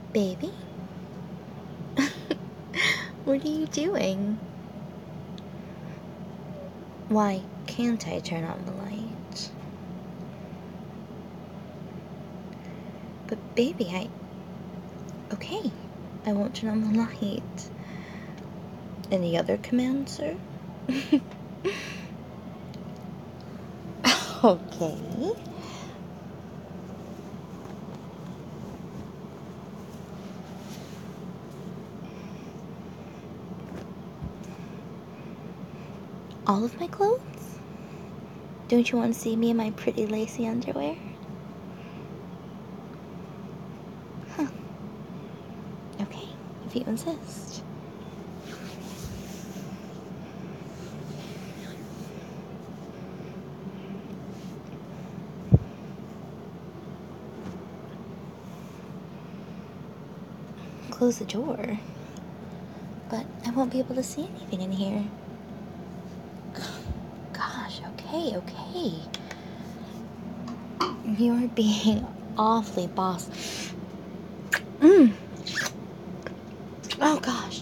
Baby? What are you doing? Why can't I turn on the light? But baby, Okay, I won't turn on the light. Any other command, sir? Okay. All of my clothes? Don't you want to see me in my pretty lacy underwear? Huh. Okay, if you insist. Close the door. But I won't be able to see anything in here. Gosh, okay. You're being awfully boss. Oh gosh.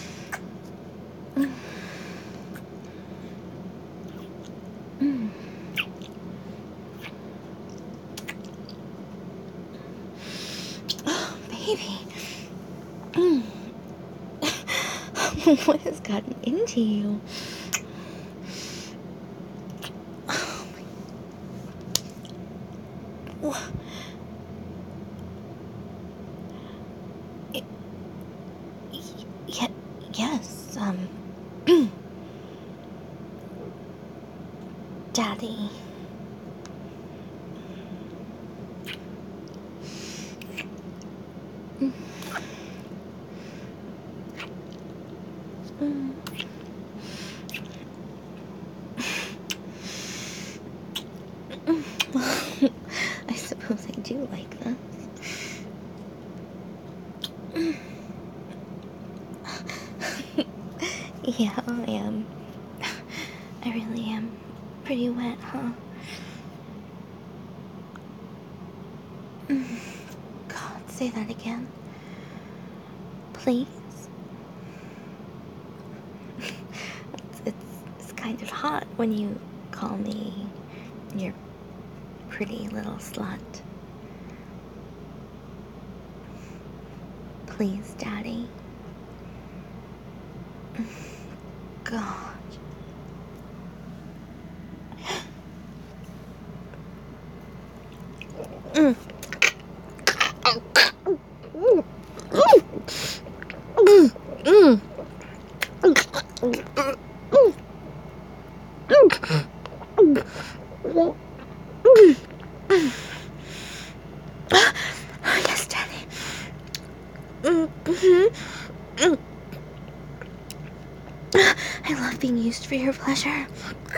Oh, baby. What has gotten into you? Oh my... Yes, Daddy. I suppose I do like this. Yeah, I am. I really am pretty wet, huh? God, say that again. Please? It's kind of hot when you call me your pretty little slut. Please, Daddy. God. Yes, Daddy. I love being used for your pleasure.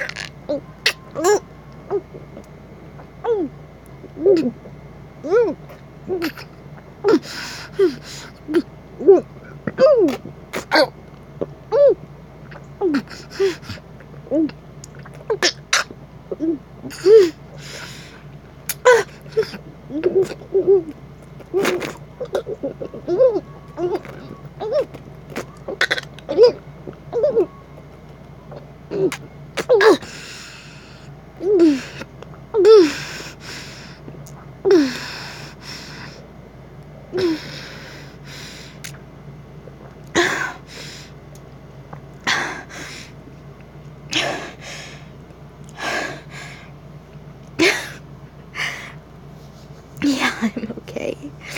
Yeah, I'm okay.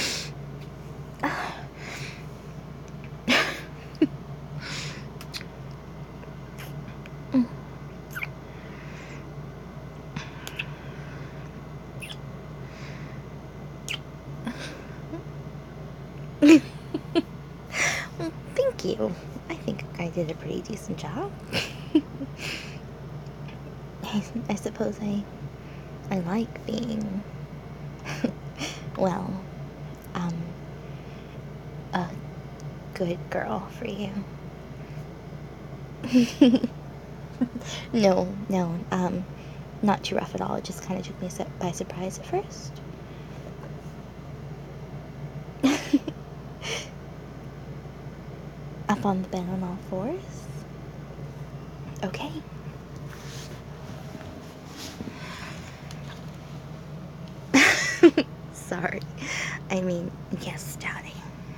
Well, thank you. I think I did a pretty decent job. I suppose I like being, well, a good girl for you. No, not too rough at all. It just kind of took me by surprise at first. up on the bed on all fours? Okay. Sorry. I mean, yes, Daddy.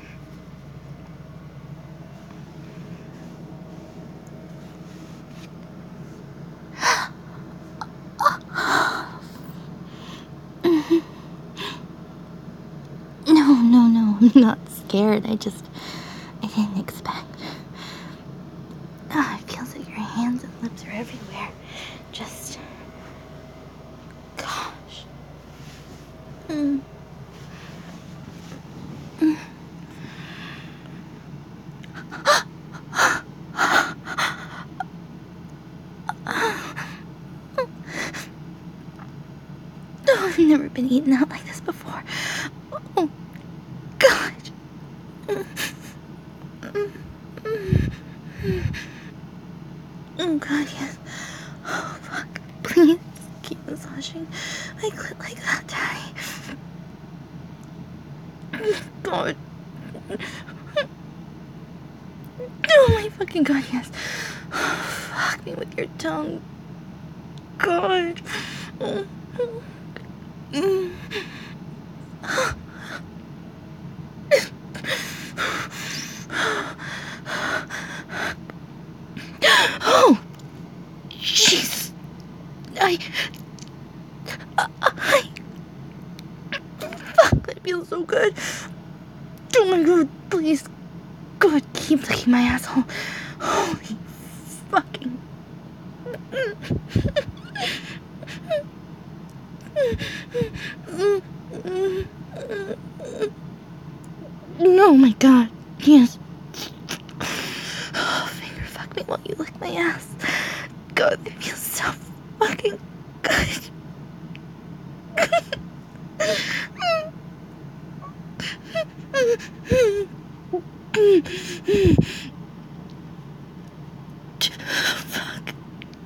No, I'm not scared. I didn't expect. It feels like your hands and lips are everywhere. Just, gosh. Oh, I've never been eaten out like this before. Oh, God. Oh, God, yes. Oh, fuck. Please keep massaging my clit like that, Daddy. God. Oh, my fucking God, yes. Fuck me with your tongue. God. Oh, jeez. Fuck, that feels so good. Oh my God, please. God, keep licking my asshole. Holy fucking. Oh my God, yes. Oh, finger fuck me while you lick my ass. God, that feels so fucking good. Fuck.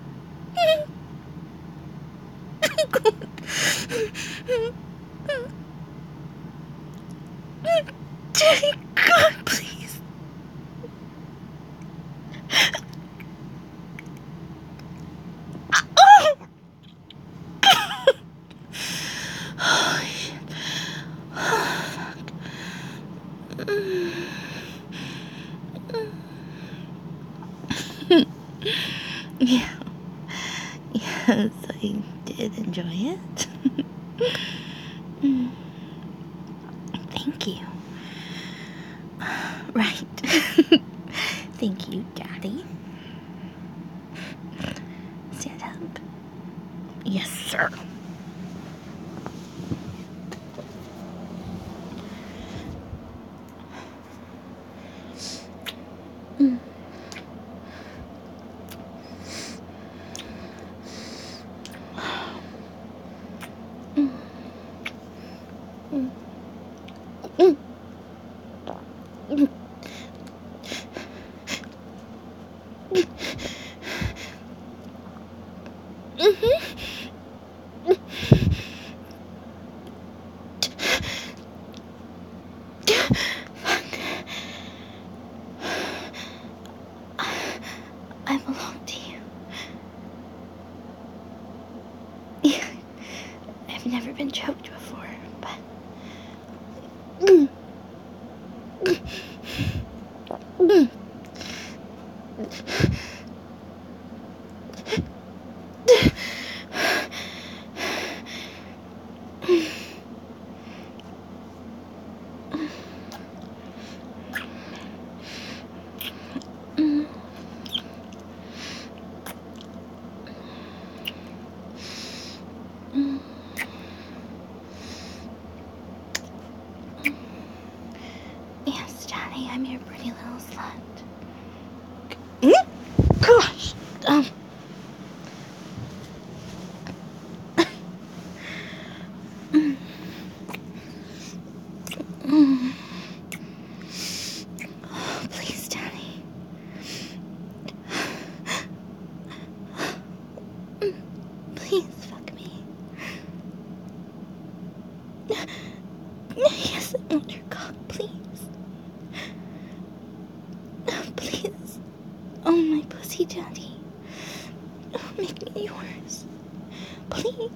God, please. Oh, shit. Oh, fuck. Yeah. Yes, I did enjoy it. Thank you. Right. Thank you, Daddy. Stand up. Yes, sir. I belong to you. Yeah, I've never been choked before, but... Yes, Daddy, I'm your pretty little slut. Gosh! Oh, please, Daddy. Please, fuck me. Yes, I want your cock, please. Please. pussy, Daddy. Make me yours. Please.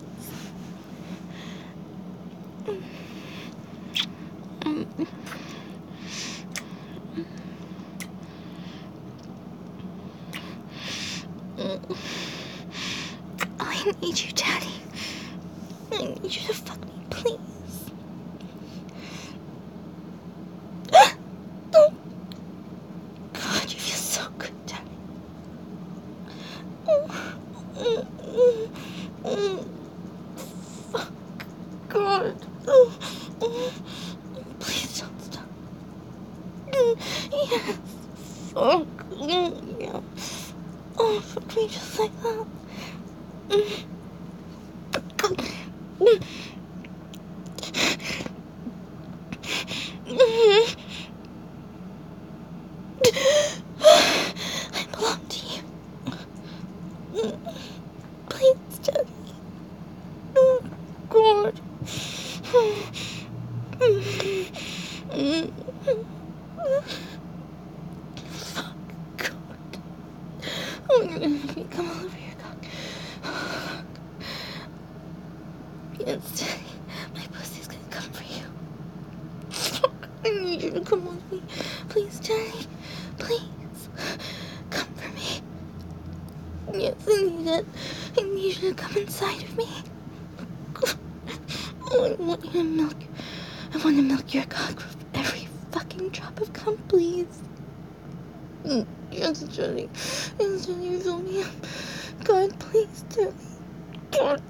I need you, Daddy. I need you to fuck me, please. Oh. God, you feel so good, Daddy. Fuck. God. Please don't stop. Yes. Fuck. Yeah. Oh, fuck me just like that. I belong to you. Please, Daddy. Oh, God. Fuck, God. Oh, you're gonna make me come all over your cock. Yes, Daddy. My pussy's gonna come for you. Fuck, I need you to come with me. Please, Daddy. Please. Come for me. Yes, I need it. I need you to come inside of me. Oh, I want you to milk. I want to milk your cock with every fucking drop of cum, please. Yes, Jenny. Yes, Jenny, fill me up. God, please, Jenny. God.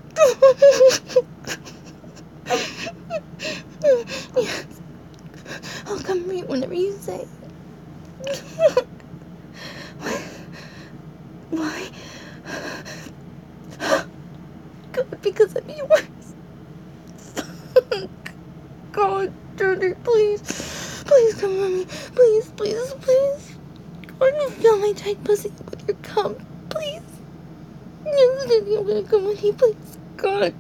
Yes. I'll come for you whenever you say. Why? God, because I'm yours. God, Jenny, please. Please come for me. Please, please, please. God, fill my tight pussy with your cum. Please. Yes, Jenny, I'm gonna come with you, please. God.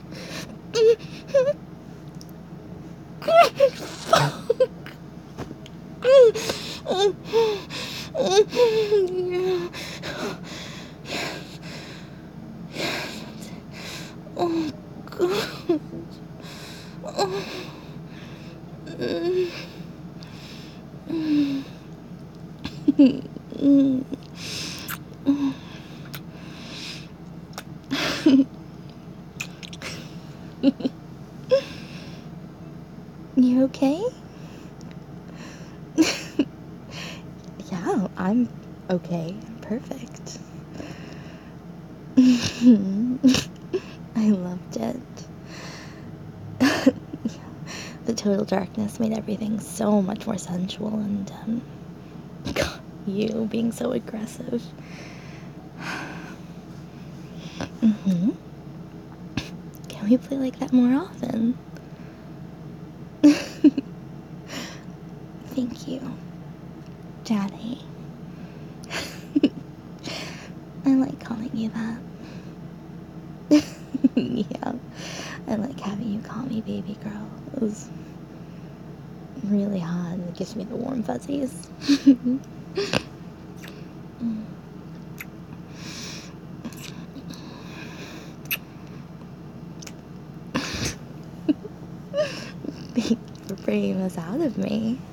God, fuck. Yeah. Oh, God. Oh. You okay? Yeah, I'm okay. I'm perfect. I loved it. The total darkness made everything so much more sensual, and God, you being so aggressive. Can we play like that more often? Thank you, Daddy. I like calling you that. Yeah, I like having you call me baby girl. It was really hot and it gives me the warm fuzzies. Thank you for bringing this out of me.